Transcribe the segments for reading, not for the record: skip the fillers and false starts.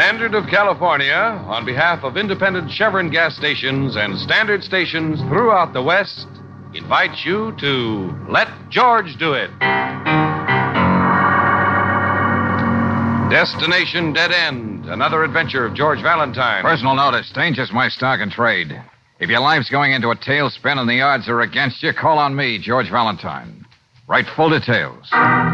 Standard of California, on behalf of independent Chevron gas stations and Standard stations throughout the West, invites you to Let George Do It. Destination Dead End, another adventure of George Valentine. Personal notice, danger's my stock and trade. If your life's going into a tailspin and the odds are against you, call on me, George Valentine. Write full details.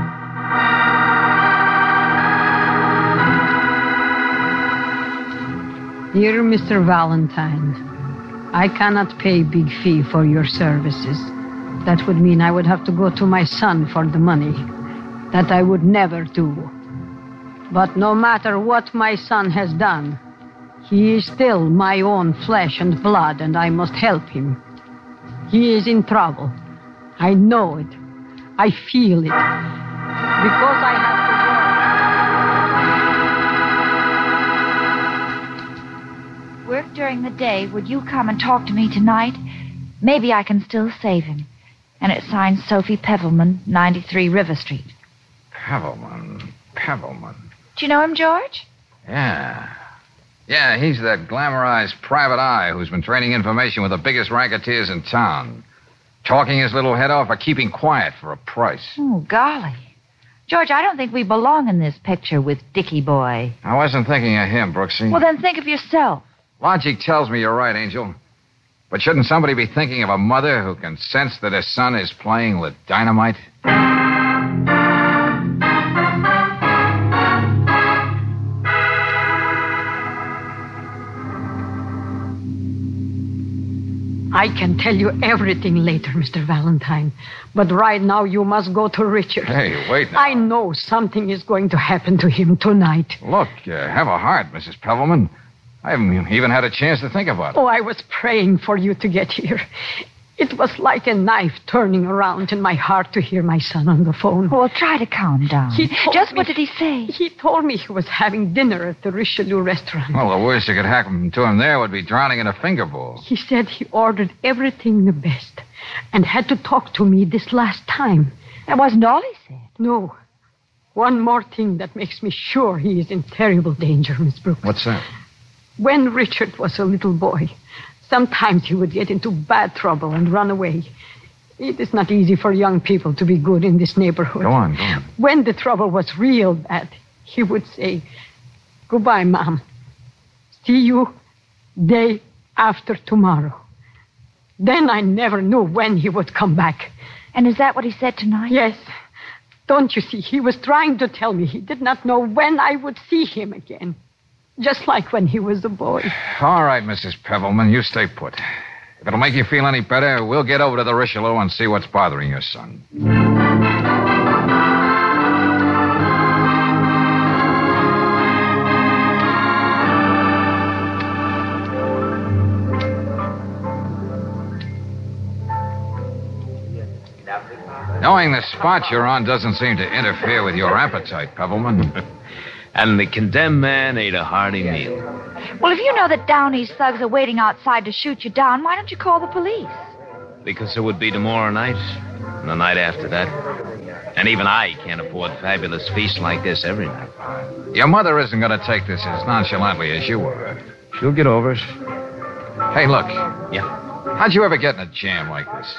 Dear Mr. Valentine, I cannot pay big fee for your services. That would mean I would have to go to my son for the money. That I would never do. But no matter what my son has done, he is still my own flesh and blood, and I must help him. He is in trouble. I know it. I feel it. Because I have to work during the day. Would you come and talk to me tonight? Maybe I can still save him. And it's signed Sophie Pevelman, 93 River Street. Pevelman. Do you know him, George? Yeah, he's that glamorized private eye who's been trading information with the biggest racketeers in town. Talking his little head off or keeping quiet for a price. Oh, golly. George, I don't think we belong in this picture with Dickie Boy. I wasn't thinking of him, Brooksy. Well, then think of yourself. Logic tells me you're right, Angel. But shouldn't somebody be thinking of a mother who can sense that her son is playing with dynamite? I can tell you everything later, Mr. Valentine. But right now you must go to Richard. Hey, wait now. I know something is going to happen to him tonight. Look, have a heart, Mrs. Pevelman. I haven't even had a chance to think about it. Oh, I was praying for you to get here. It was like a knife turning around in my heart to hear my son on the phone. Well, try to calm down. What did he say? He told me he was having dinner at the Richelieu restaurant. Well, the worst that could happen to him there would be drowning in a finger bowl. He said he ordered everything the best and had to talk to me this last time. That wasn't all he said. No. One more thing that makes me sure he is in terrible danger, Miss Brooks. What's that? When Richard was a little boy, sometimes he would get into bad trouble and run away. It is not easy for young people to be good in this neighborhood. Go on. When the trouble was real bad, he would say, "Goodbye, Mom. See you day after tomorrow." Then I never knew when he would come back. And is that what he said tonight? Yes. Don't you see, he was trying to tell me he did not know when I would see him again. Just like when he was a boy. All right, Mrs. Pevelman, you stay put. If it'll make you feel any better, we'll get over to the Richelieu and see what's bothering your son. Knowing the spot you're on doesn't seem to interfere with your appetite, Pevelman. And the condemned man ate a hearty meal. Well, if you know that Downey's thugs are waiting outside to shoot you down, why don't you call the police? Because it would be tomorrow night, and the night after that. And even I can't afford fabulous feasts like this every night. Your mother isn't going to take this as nonchalantly as you are. She'll get over it. Hey, look. Yeah? How'd you ever get in a jam like this?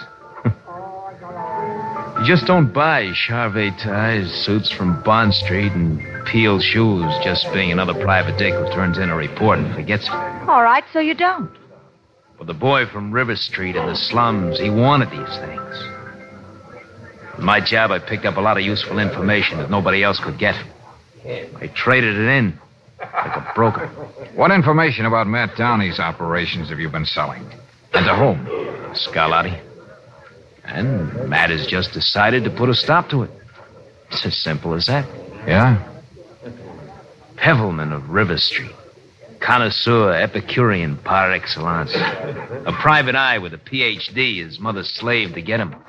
You just don't buy Charvet ties, suits from Bond Street, and Peel shoes just being another private dick who turns in a report and forgets it. All right, so you don't. But the boy from River Street in the slums, he wanted these things. In my job, I picked up a lot of useful information that nobody else could get. I traded it in like a broker. What information about Matt Downey's operations have you been selling? And to whom? Scarlatti. And Matt has just decided to put a stop to it. It's as simple as that. Yeah? Pevelman of River Street. Connoisseur, Epicurean par excellence. A private eye with a Ph.D., his mother's slave to get him.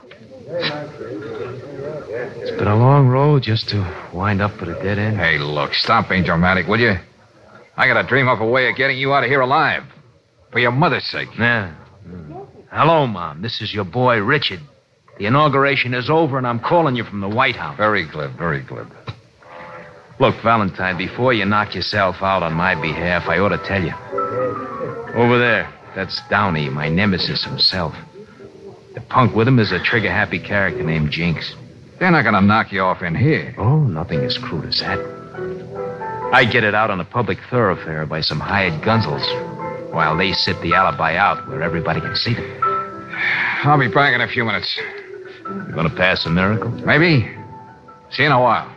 It's been a long road just to wind up at a dead end. Hey, look, stop being dramatic, will you? I gotta dream up a way of getting you out of here alive. For your mother's sake. Yeah. Hello, Mom. This is your boy, Richard. The inauguration is over, and I'm calling you from the White House. Very glib, very glib. Look, Valentine, before you knock yourself out on my behalf, I ought to tell you. Over there, that's Downey, my nemesis himself. The punk with him is a trigger-happy character named Jinx. They're not going to knock you off in here. Oh, nothing as crude as that. I get it out on a public thoroughfare by some hired gunsels, while they sit the alibi out where everybody can see them. I'll be back in a few minutes. You gonna pass a miracle? Maybe. See you in a while.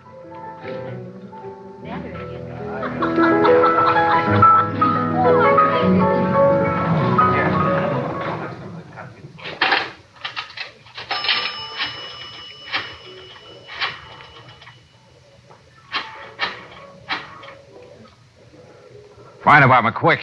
Fire department, quick.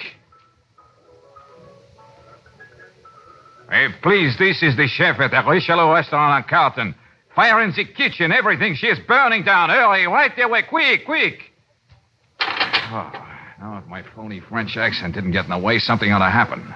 Hey, please, this is the chef at the Richelieu restaurant on Carlton. Fire in the kitchen, everything. She is burning down. Hurry, right away, quick, quick. Oh, now if my phony French accent didn't get in the way, something ought to happen.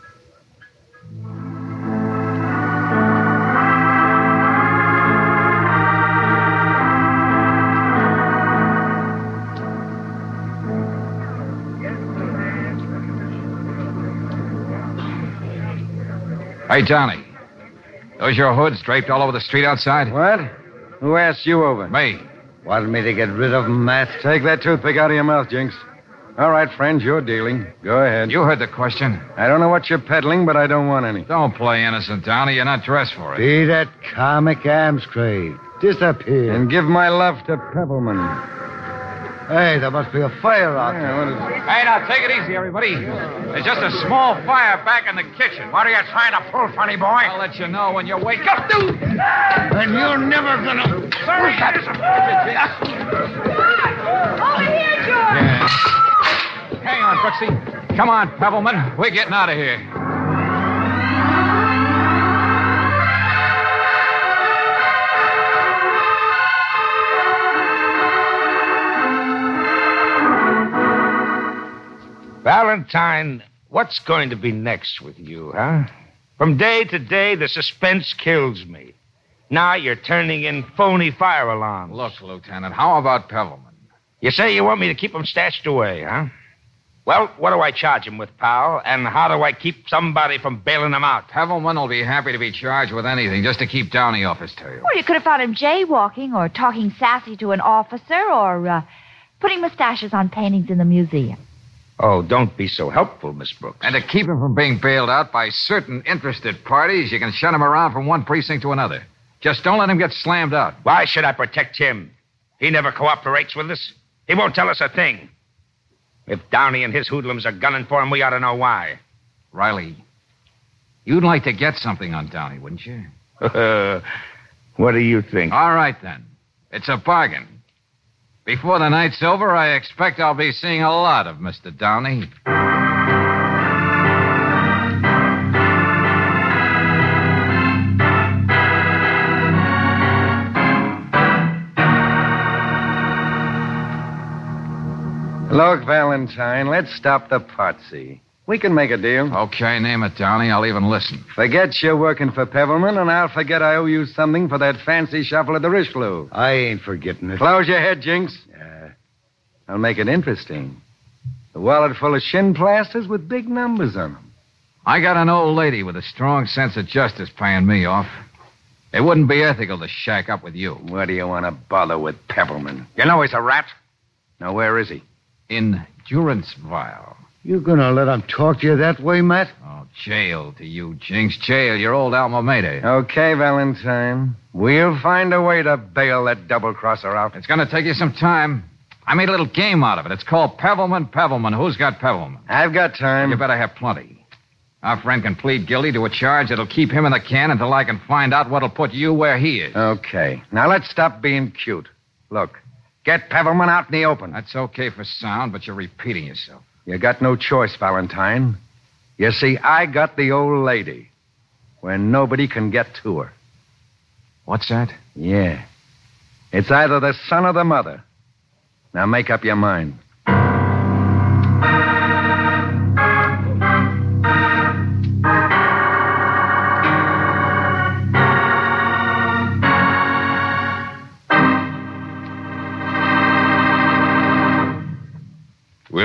Hey, Johnny. Those your hoods draped all over the street outside? What? Who asked you over? Me. Wanted me to get rid of them, Matt? Take that toothpick out of your mouth, Jinx. All right, friends, you're dealing. Go ahead. You heard the question. I don't know what you're peddling, but I don't want any. Don't play innocent, Downey. You're not dressed for it. Be that comic arms trade. Disappear. And give my love to Pebbleman. Hey, there must be a fire out there. What is it? Hey, now, take it easy, everybody. There's just a small fire back in the kitchen. What are you trying to pull, funny boy? I'll let you know when you wake up, dude. And you're never gonna... Sorry, Over here, George! Yeah. Hang on, Brooksy. Come on, Pebbleman. We're getting out of here. Valentine, what's going to be next with you, huh? From day to day, the suspense kills me. Now you're turning in phony fire alarms. Look, Lieutenant, how about Pebbleman? You say you want me to keep him stashed away, huh? Well, what do I charge him with, pal? And how do I keep somebody from bailing him out? Pebbleman will be happy to be charged with anything just to keep Downey off his tail. Well, you could have found him jaywalking or talking sassy to an officer or putting mustaches on paintings in the museum. Oh, don't be so helpful, Miss Brooks. And to keep him from being bailed out by certain interested parties, you can shut him around from one precinct to another. Just don't let him get slammed out. Why should I protect him? He never cooperates with us. He won't tell us a thing. If Downey and his hoodlums are gunning for him, we ought to know why. Riley, you'd like to get something on Downey, wouldn't you? What do you think? All right, then. It's a bargain. Before the night's over, I expect I'll be seeing a lot of Mr. Downey. Look, Valentine, let's stop the potsy. We can make a deal. Okay, name it, Downey. I'll even listen. Forget you're working for Pebbleman, and I'll forget I owe you something for that fancy shuffle at the Richelieu. I ain't forgetting it. Close your head, Jinx. I'll make it interesting. A wallet full of shin plasters with big numbers on them. I got an old lady with a strong sense of justice paying me off. It wouldn't be ethical to shack up with you. What do you want to bother with Pebbleman? You know he's a rat. Now, where is he? In durance vial. You gonna let him talk to you that way, Matt? Oh, jail to you, Jinx. Jail, your old alma mater. Okay, Valentine. We'll find a way to bail that double-crosser out. It's going to take you some time. I made a little game out of it. It's called Pebbleman. Who's got Pebbleman? I've got time. You better have plenty. Our friend can plead guilty to a charge that'll keep him in the can until I can find out what'll put you where he is. Okay. Now, let's stop being cute. Look, get Pebbleman out in the open. That's okay for sound, but you're repeating yourself. You got no choice, Valentine. You see, I got the old lady where nobody can get to her. What's that? Yeah. It's either the son or the mother. Now make up your mind.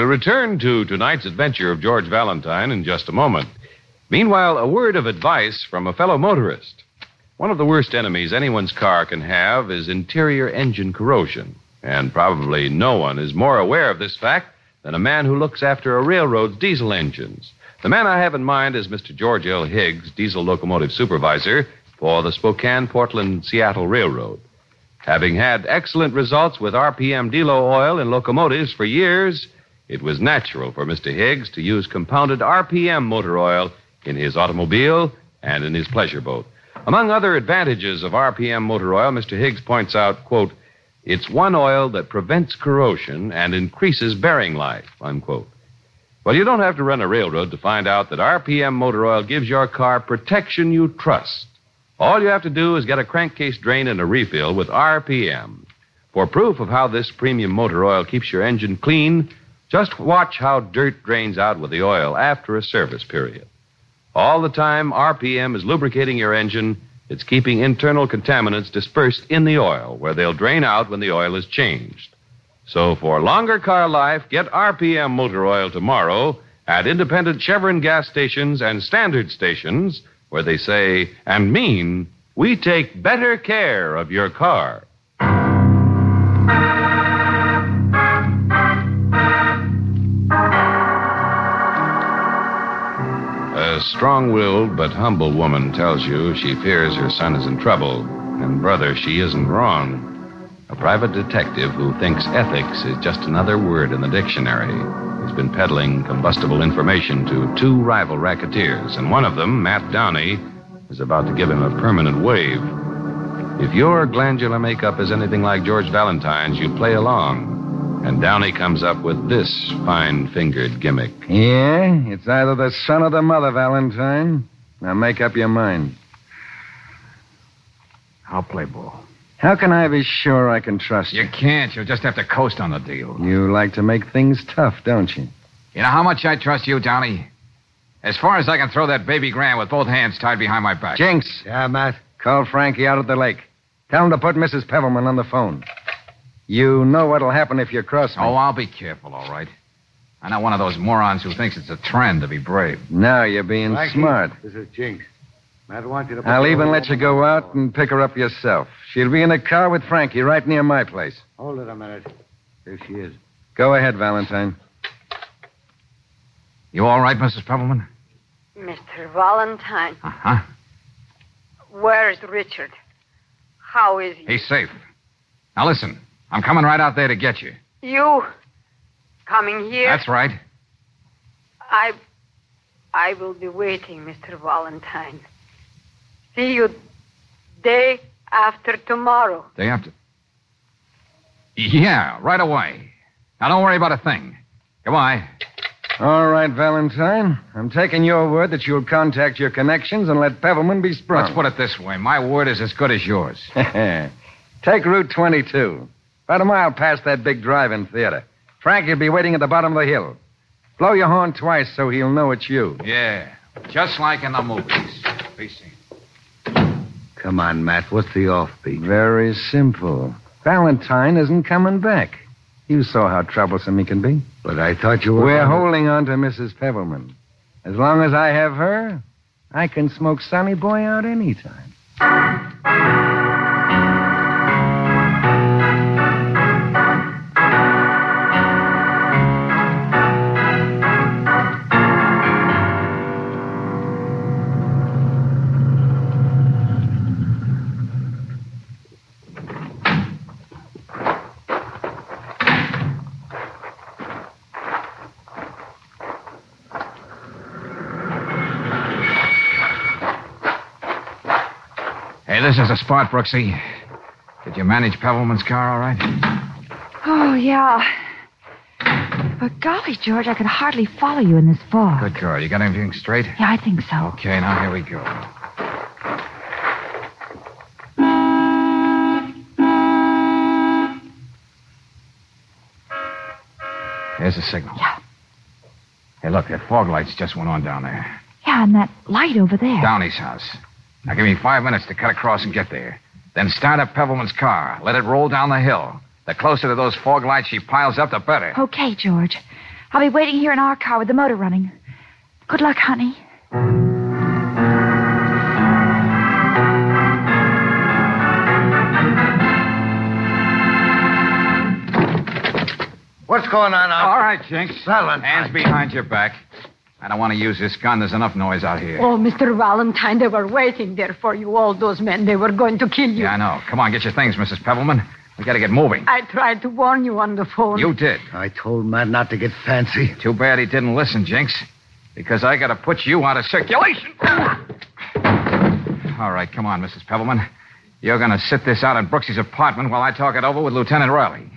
return to tonight's adventure of George Valentine in just a moment. Meanwhile, a word of advice from a fellow motorist. One of the worst enemies anyone's car can have is interior engine corrosion. And probably no one is more aware of this fact than a man who looks after a railroad's diesel engines. The man I have in mind is Mr. George L. Higgs, diesel locomotive supervisor for the Spokane, Portland, Seattle Railroad. Having had excellent results with RPM Delo oil in locomotives for years, it was natural for Mr. Higgs to use compounded RPM motor oil in his automobile and in his pleasure boat. Among other advantages of RPM motor oil, Mr. Higgs points out, quote, it's one oil that prevents corrosion and increases bearing life, unquote. Well, you don't have to run a railroad to find out that RPM motor oil gives your car protection you trust. All you have to do is get a crankcase drain and a refill with RPM. For proof of how this premium motor oil keeps your engine clean, just watch how dirt drains out with the oil after a service period. All the time, RPM is lubricating your engine. It's keeping internal contaminants dispersed in the oil, where they'll drain out when the oil is changed. So for longer car life, get RPM motor oil tomorrow at independent Chevron gas stations and standard stations, where they say and mean, we take better care of your car. A strong-willed but humble woman tells you she fears her son is in trouble. And, brother, she isn't wrong. A private detective who thinks ethics is just another word in the dictionary has been peddling combustible information to two rival racketeers, and one of them, Matt Downey, is about to give him a permanent wave. If your glandular makeup is anything like George Valentine's, you play along. And Downey comes up with this fine-fingered gimmick. Yeah? It's either the son or the mother, Valentine. Now make up your mind. I'll play ball. How can I be sure I can trust you? You can't. You'll just have to coast on the deal. You like to make things tough, don't you? You know how much I trust you, Downey? As far as I can throw that baby Graham with both hands tied behind my back. Jinx. Yeah, Matt. Call Frankie out at the lake. Tell him to put Mrs. Pevelman on the phone. You know what'll happen if you cross me. Oh, I'll be careful, all right. I'm not one of those morons who thinks it's a trend to be brave. Now you're being Frankie, smart. This is Jinx. Matt wants you to... I'll even let you go out and pick her up yourself. She'll be in a car with Frankie right near my place. Hold it a minute. Here she is. Go ahead, Valentine. You all right, Mrs. Pebbleman? Mr. Valentine, Uh-huh. where's Richard? How is he? He's safe. Now, listen. I'm coming right out there to get you. You coming here? That's right. I will be waiting, Mr. Valentine. See you day after tomorrow. Day after? Yeah, right away. Now, don't worry about a thing. Goodbye. All right, Valentine. I'm taking your word that you'll contact your connections and let Pevelman be sprung. Let's put it this way. My word is as good as yours. Take Route 22. About a mile past that big drive-in theater. Frankie'll be waiting at the bottom of the hill. Blow your horn twice so he'll know it's you. Yeah, just like in the movies. Be seen. Come on, Matt. What's the offbeat? Very simple. Valentine isn't coming back. You saw how troublesome he can be. But I thought you were... We're holding on to Mrs. Pevelman. As long as I have her, I can smoke Sonny Boy out anytime. Hey, this is a spot, Brooksy. Did you manage Pevelman's car all right? Oh, yeah. But golly, George, I could hardly follow you in this fog. Good girl. You got everything straight? Yeah, I think so. Okay, now here we go. Here's the signal. Yeah. Hey, look, that fog lights just went on down there. Yeah, and that light over there. Downey's house. Now give me 5 minutes to cut across and get there. Then start up Pevelman's car. Let it roll down the hill. The closer to those fog lights she piles up, the better. Okay, George. I'll be waiting here in our car with the motor running. Good luck, honey. What's going on out All right, Jinx. Valentine. Hands behind your back. I don't want to use this gun. There's enough noise out here. Oh, Mr. Valentine, they were waiting there for you, all those men. They were going to kill you. Yeah, I know. Come on, get your things, Mrs. Pebbleman. We got to get moving. I tried to warn you on the phone. You did. I told Matt not to get fancy. Too bad he didn't listen, Jinx. Because I got to put you out of circulation. All right, come on, Mrs. Pebbleman. You're going to sit this out in Brooksy's apartment while I talk it over with Lieutenant Riley.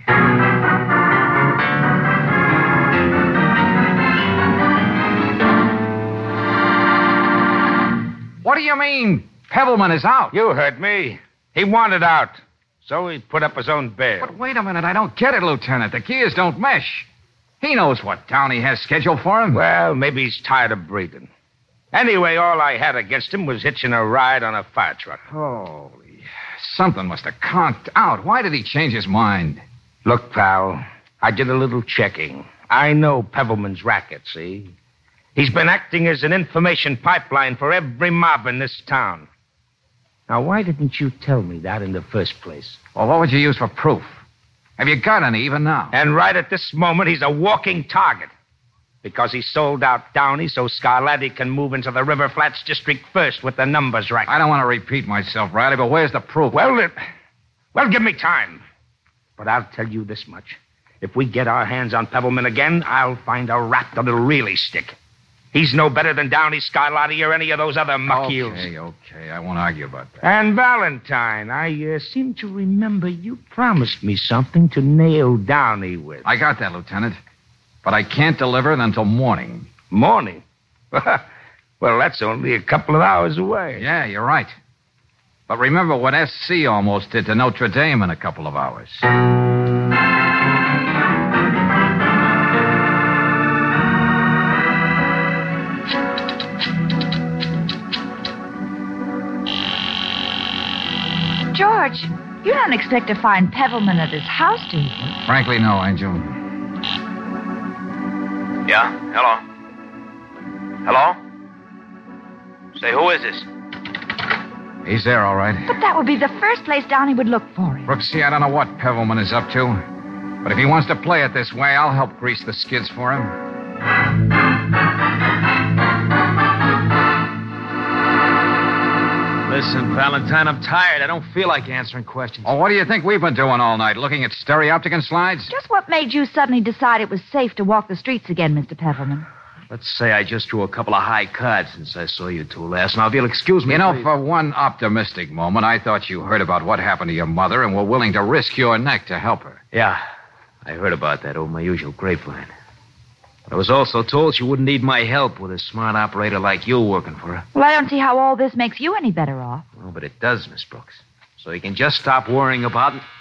What do you mean, Pebbleman is out? You heard me. He wanted out. So he put up his own bail. But wait a minute, I don't get it, Lieutenant. The gears don't mesh. He knows what Downey has scheduled for him. Well, maybe he's tired of breathing. Anyway, all I had against him was hitching a ride on a fire truck. Holy, something must have conked out. Why did he change his mind? Look, pal, I did a little checking. I know Pebbleman's racket, see? He's been acting as an information pipeline for every mob in this town. Now, why didn't you tell me that in the first place? Well, what would you use for proof? Have you got any even now? And right at this moment, he's a walking target. Because he sold out Downey so Scarlatti can move into the River Flats District first with the numbers racket. I don't want to repeat myself, Riley, but where's the proof? Well, give me time. But I'll tell you this much. If we get our hands on Pebbleman again, I'll find a rap that'll really stick. He's no better than Downey, Scarlatti, or any of those other muck-heels. Okay. I won't argue about that. And Valentine, I seem to remember you promised me something to nail Downey with. I got that, Lieutenant. But I can't deliver it until morning. Morning? Well, that's only a couple of hours away. Yeah, you're right. But remember what SC almost did to Notre Dame in a couple of hours. George, you don't expect to find Pebbleman at his house, do you? Frankly, no, Angel. Yeah? Hello? Hello? Say, who is this? He's there, all right. But that would be the first place Downey would look for him. Brooksy, I don't know what Pebbleman is up to. But if he wants to play it this way, I'll help grease the skids for him. Listen, Valentine, I'm tired. I don't feel like answering questions. Oh, what do you think we've been doing all night? Looking at stereopticon slides? Just what made you suddenly decide it was safe to walk the streets again, Mr. Pebbleman? Let's say I just drew a couple of high cards since I saw you two last. Now, if you'll excuse me... You know, please. for one optimistic moment, I thought you heard about what happened to your mother and were willing to risk your neck to help her. Yeah, I heard about that over my usual grapevine. But I was also told she wouldn't need my help with a smart operator like you working for her. Well, I don't see how all this makes you any better off. Oh, but it does, Miss Brooks. So you can just stop worrying about it.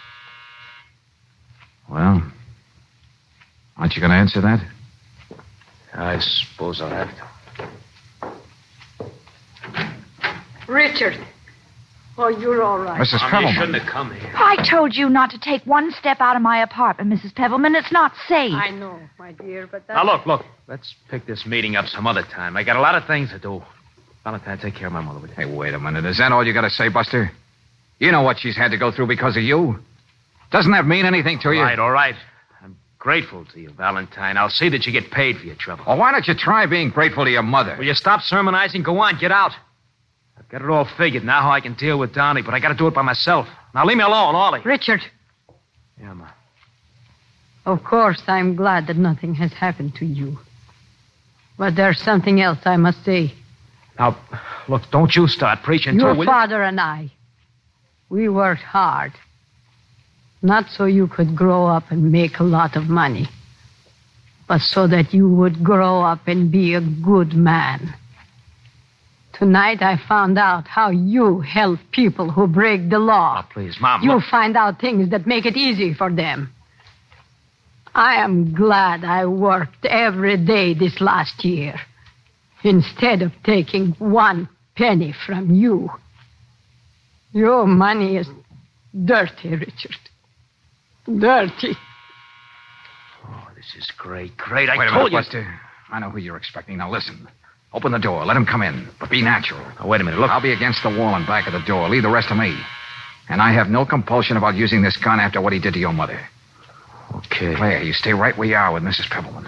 Well, aren't you going to answer that? I suppose I'll have to. Richard. Oh, you're all right. Mrs. You Pebbleman. shouldn't have come here. I told you not to take one step out of my apartment, Mrs. Pebbleman. It's not safe. I know, my dear, but that's... Now, look. Let's pick this meeting up some other time. I got a lot of things to do. Valentine, take care of my mother, will you? Hey, wait a minute. Is that all you got to say, Buster? You know what she's had to go through because of you. Doesn't that mean anything to you? All right. I'm grateful to you, Valentine. I'll see that you get paid for your trouble. Well, why don't you try being grateful to your mother? Will you stop sermonizing? Go on, get out. I've got it all figured now how I can deal with Downey, but I got to do it by myself. Now, leave me alone, Ollie. Richard, Yeah, Ma. of course, I'm glad that nothing has happened to you. But there's something else I must say. Now, look, don't you start preaching to Your her, will you? father and I, we worked hard. Not so you could grow up and make a lot of money, but so that you would grow up and be a good man. Tonight I found out how you help people who break the law. Oh, please, Mom. You look. find out things that make it easy for them. I am glad I worked every day this last year instead of taking 1 penny from you. Your money is dirty, Richard. Dirty. Oh, this is great. Great. I Wait a told minute, you. Buster. I know who you're expecting. Now listen. Open the door. Let him come in. But be natural. Oh, wait a minute. Look. I'll be against the wall and back of the door. Leave the rest to me. And I have no compulsion about using this gun after what he did to your mother. Okay. Claire, you stay right where you are with Mrs. Pebbleman.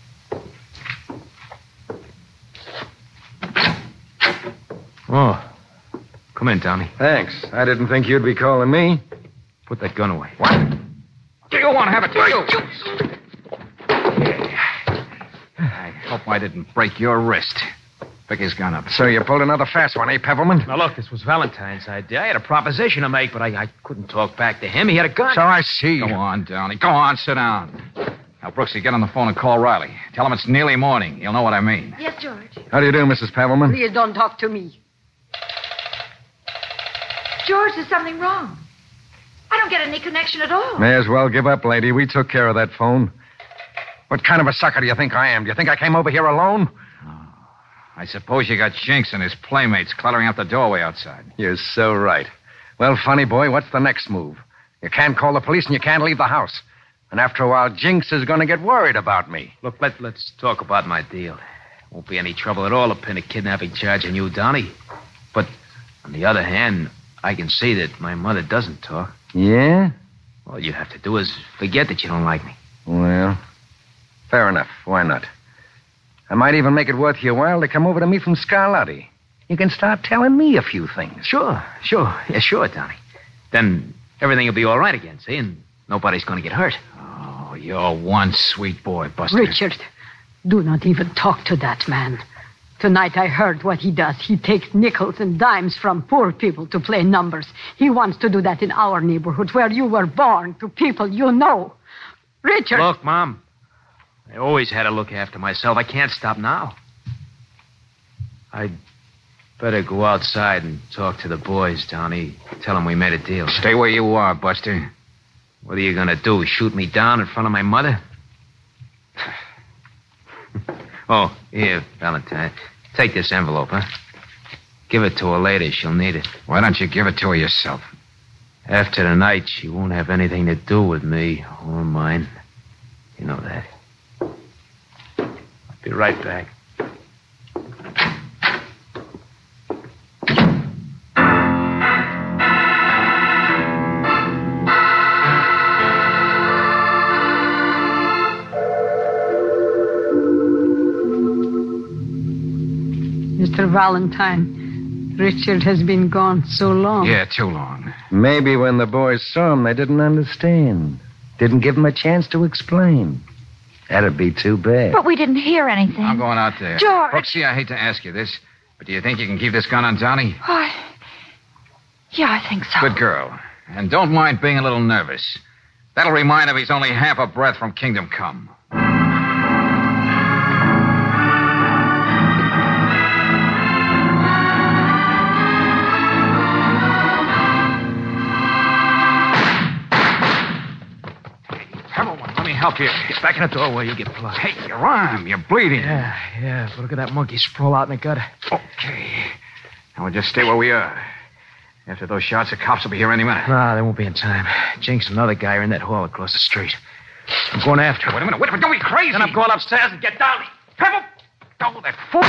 Oh. Come in, Donnie. Thanks. I didn't think you'd be calling me. Put that gun away. What? Do you want to have it? Do you? I hope I didn't break your wrist. Pick his gun up. So you pulled another fast one, eh, Pebbleman? Now, look, this was Valentine's idea. I had a proposition to make, but I couldn't talk back to him. He had a gun. So I see. Go on, Downey. Go on, sit down. Now, Brooksy, get on the phone and call Riley. Tell him it's nearly morning. He'll know what I mean. Yes, George. How do you do, Mrs. Pebbleman? Please don't talk to me. George, there's something wrong. I don't get any connection at all. May as well give up, lady. We took care of that phone. What kind of a sucker do you think I am? Do you think I came over here alone? I suppose you got Jinx and his playmates cluttering up the doorway outside. You're so right. Well, funny boy, what's the next move? You can't call the police and you can't leave the house. And after a while, Jinx is going to get worried about me. Look, let's talk about my deal. Won't be any trouble at all to pin a kidnapping charge on you, Donnie. But on the other hand, I can see that my mother doesn't talk. Yeah? All you have to do is forget that you don't like me. Well, fair enough. Why not? I might even make it worth your while to come over to me from Scarlatti. You can start telling me a few things. Sure. Yeah, sure, Donnie. Then everything will be all right again, see? And nobody's going to get hurt. Oh, you're one sweet boy, Buster. Richard, do not even talk to that man. Tonight I heard what he does. He takes nickels and dimes from poor people to play numbers. He wants to do that in our neighborhood where you were born, to people you know. Richard! Look, Mom, I always had to look after myself. I can't stop now. I'd better go outside and talk to the boys, Donnie. Tell them we made a deal. Stay where you are, Buster. What are you going to do, shoot me down in front of my mother? Oh, here, Valentine. Take this envelope, huh? Give it to her later. She'll need it. Why don't you give it to her yourself? After tonight, she won't have anything to do with me or mine. You know that. I'll be right back. Mr. Valentine, Richard has been gone so long. Yeah, too long. Maybe when the boys saw him, they didn't understand. Didn't give him a chance to explain. That'd be too bad. But we didn't hear anything. I'm going out there. George. Brooksy, I hate to ask you this, but do you think you can keep this gun on Donnie? Yeah, I think so. Good girl. And don't mind being a little nervous. That'll remind him he's only half a breath from Kingdom Come. Help you. Get back in the door where you get blood. Hey, your arm. You're bleeding. Yeah. But look at that monkey sprawl out in the gutter. Okay. Now we'll just stay where we are. After those shots, the cops will be here any minute. Nah, they won't be in time. Jinx and another guy are in that hall across the street. I'm going after him. Wait a minute. Don't be crazy. Then I'm going upstairs and get down. Pebble! Oh, that fool!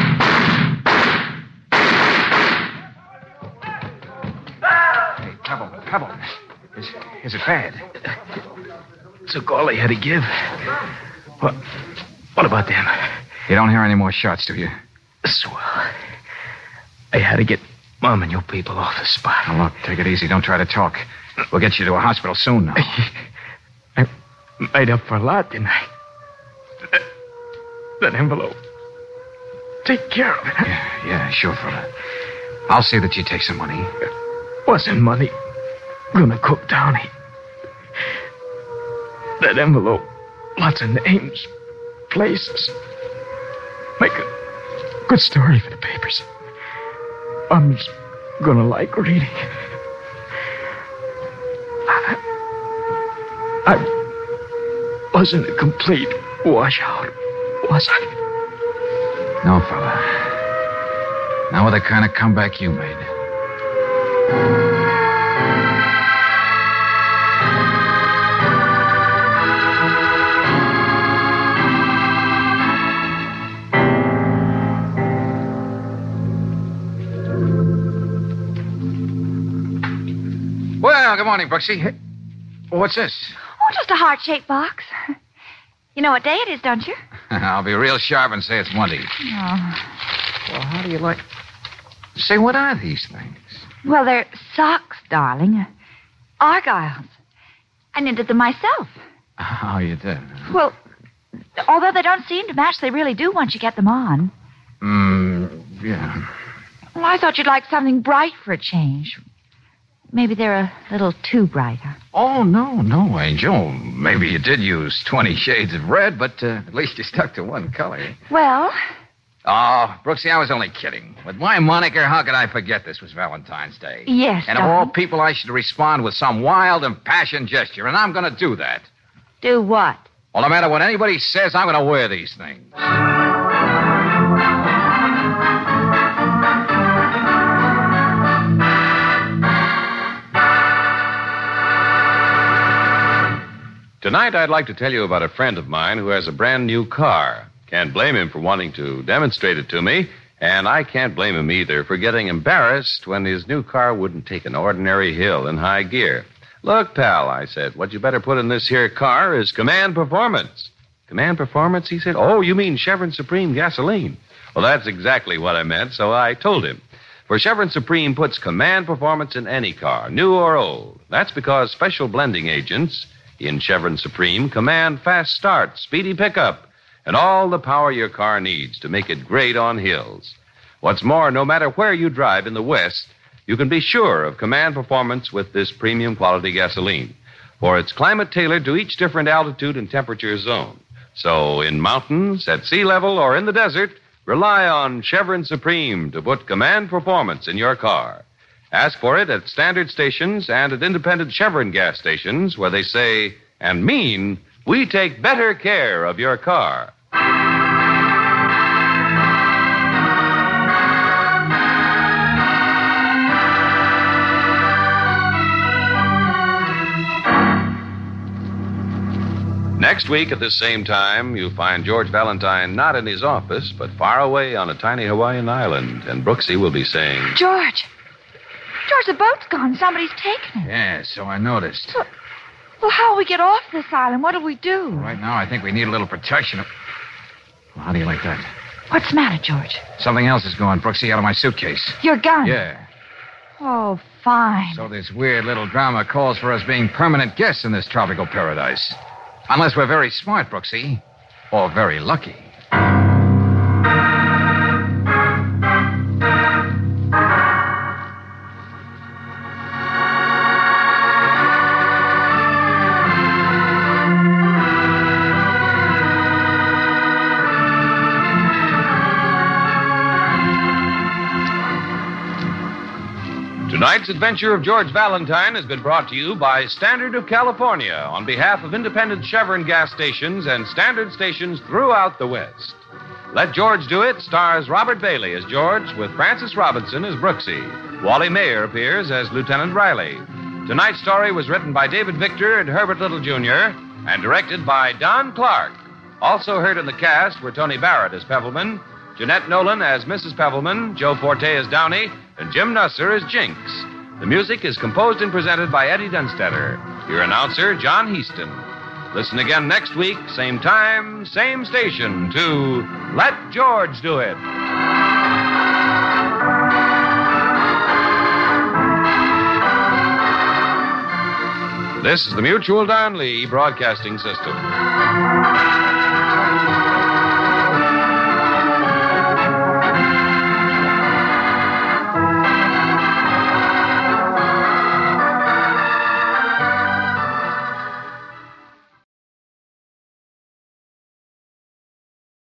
Hey, Pebble. Is it bad? Took all they had to give. What about them? You don't hear any more shots, do you? Swell. I had to get Mom and you people off the spot. Now, look, take it easy. Don't try to talk. We'll get you to a hospital soon now. I made up for a lot, didn't I? That envelope. Take care of it. Yeah, sure, fella. I'll see that you take some money. Wasn't money gonna cook Downey? That envelope. Lots of names, places. Make a good story for the papers. Mom's gonna like reading. I wasn't a complete washout, was I? No, fella. Not with the kind of comeback you made. good morning, Brooksy. Hey, what's this? Oh, just a heart-shaped box. You know what day it is, don't you? I'll be real sharp and say it's Monday. Oh. Well, how do you like... Say, what are these things? Well, they're socks, darling. Argyles. I knitted them myself. Oh, you did? Well, although they don't seem to match, they really do once you get them on. Yeah. Well, I thought you'd like something bright for a change. Maybe they're a little too bright, huh? Oh, no, Angel. Maybe you did use 20 shades of red, but at least you stuck to one color. Well... Oh, Brooksy, I was only kidding. With my moniker, how could I forget this was Valentine's Day? Yes, And of all people, I should respond with some wild, impassioned gesture, and I'm going to do that. Do what? Well, no matter what anybody says, I'm going to wear these things. Tonight, I'd like to tell you about a friend of mine who has a brand new car. Can't blame him for wanting to demonstrate it to me, and I can't blame him either for getting embarrassed when his new car wouldn't take an ordinary hill in high gear. Look, pal, I said, what you better put in this here car is Command Performance. Command Performance, he said? Oh, you mean Chevron Supreme gasoline. Well, that's exactly what I meant, so I told him. For Chevron Supreme puts Command Performance in any car, new or old. That's because special blending agents in Chevron Supreme command fast start, speedy pickup, and all the power your car needs to make it great on hills. What's more, no matter where you drive in the West, you can be sure of Command Performance with this premium quality gasoline, for it's climate tailored to each different altitude and temperature zone. So in mountains, at sea level, or in the desert, rely on Chevron Supreme to put Command Performance in your car. Ask for it at standard stations and at independent Chevron gas stations where they say and mean, we take better care of your car. Next week at this same time, you'll find George Valentine not in his office, but far away on a tiny Hawaiian island. And Brooksy will be saying... George, the boat's gone. Somebody's taken it. Yeah, so I noticed. Well, how'll we get off this island? What'll we do? Right now, I think we need a little protection. Well, how do you like that? What's the matter, George? Something else is going, Brooksy, out of my suitcase. Your gun? Yeah. Oh, fine. So this weird little drama calls for us being permanent guests in this tropical paradise. Unless we're very smart, Brooksy. Or very lucky. Tonight's adventure of George Valentine has been brought to you by Standard of California on behalf of independent Chevron gas stations and Standard stations throughout the West. Let George Do It stars Robert Bailey as George with Francis Robinson as Brooksy. Wally Mayer appears as Lieutenant Riley. Tonight's story was written by David Victor and Herbert Little, Jr. and directed by Don Clark. Also heard in the cast were Tony Barrett as Pebbleman, Jeanette Nolan as Mrs. Pebbleman, Joe Forte as Downey, and Jim Nusser as Jinx. The music is composed and presented by Eddie Dunstetter. Your announcer, John Heaston. Listen again next week, same time, same station, to Let George Do It. This is the Mutual Don Lee Broadcasting System.